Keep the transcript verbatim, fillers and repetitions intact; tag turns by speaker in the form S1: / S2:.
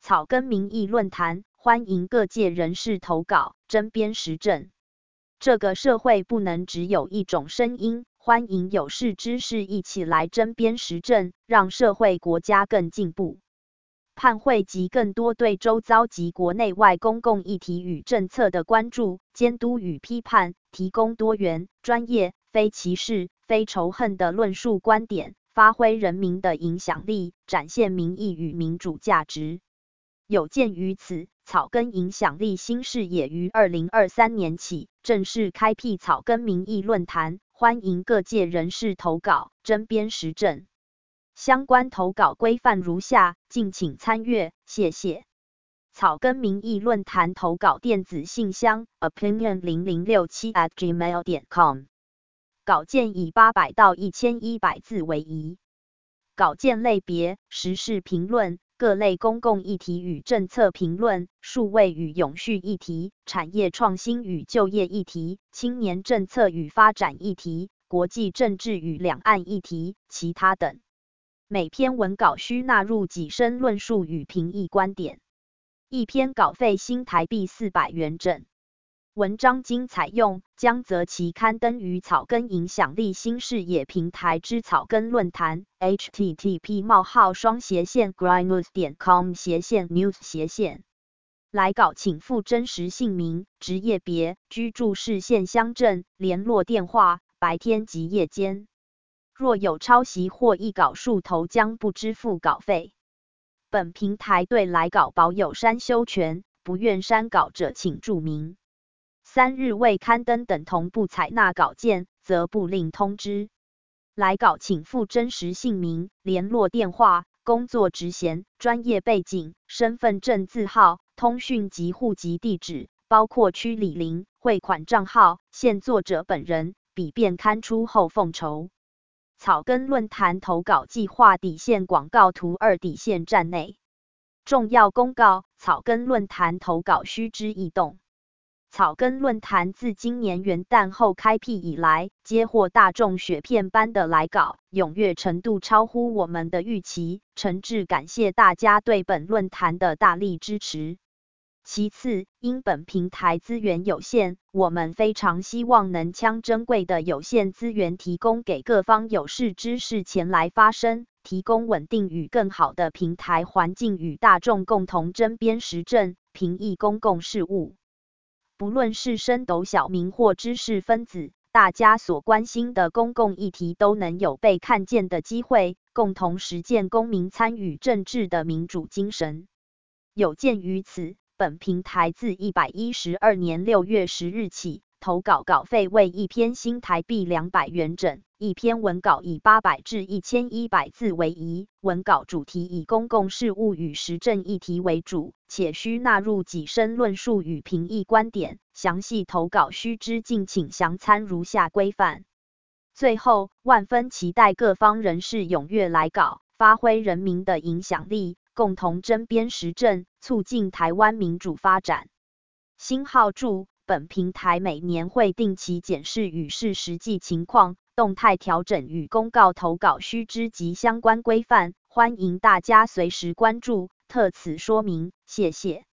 S1: 草根民意论坛，欢迎各界人士投稿，针砭时政。这个社会不能只有一种声音，欢迎有识之士一起来针砭时政，让社会国家更进步。盼汇集更多对周遭及国内外公共议题与政策的关注、监督与批判，提供多元、专业、非歧视、非仇恨的论述观点，发挥人民的影响力，展现民意与民主价值。有鉴于此，草根影响力新视野于二零二三年起正式开辟草根民意论坛，欢迎各界人士投稿，针砭时政。相关投稿规范如下，敬请参阅，谢谢。草根民意论坛投稿电子信箱 opinion 零零六七 at gmail 点 com， 稿件以八百到一千一百字为宜。稿件类别：时事评论、各类公共议题与政策评论、数位与永续议题、产业创新与就业议题、青年政策与发展议题、国际政治与两岸议题、其他等。每篇文稿需纳入己身论述与评议观点。一篇稿费新台币四百元整。文章经采用，将择其刊登于草根影响力新视野平台之草根论坛 ：h t t p 冒号双斜线 grinews 点 com 斜线 news 斜线。来稿请附真实姓名、职业别、居住市县乡镇、联络电话，白天及夜间。若有抄袭或译稿数头，将不支付稿费。本平台对来稿保有删修权，不愿删稿者请注明。三日未刊登等同不采纳稿件，则不另通知。来稿请附真实姓名、联络电话、工作职衔、专业背景、身份证字号、通讯及户籍地址，包括区里邻、汇款账号、现作者本人，以便刊出后奉酬。草根论坛投稿计划底线广告图二底线站内。重要公告：草根论坛投稿须知异动。草根论坛自今年元旦后开辟以来，接获大众雪片般的来稿，踊跃程度超乎我们的预期，诚挚感谢大家对本论坛的大力支持。其次，因本平台资源有限，我们非常希望能将珍贵的有限资源提供给各方有识之士前来发声，提供稳定与更好的平台环境与大众共同针砭时政，评议公共事务。不论是升斗小民或知识分子，大家所关心的公共议题都能有被看见的机会，共同实践公民参与政治的民主精神。有鉴于此，本平台自一百一十二年六月十日起，投稿稿费为一篇新台币两百元整，一篇文稿以八百至一千一百字为宜，文稿主题以公共事务与时政议题为主，且需纳入己身论述与评议观点，详细投稿须知敬请详参如下规范。最后，万分期待各方人士踊跃来稿，发挥人民的影响力，共同针砭时政，促进台湾民主发展。星号注：本平台每年会定期检视与市实际情况，动态调整与公告投稿须知及相关规范，欢迎大家随时关注，特此说明，谢谢。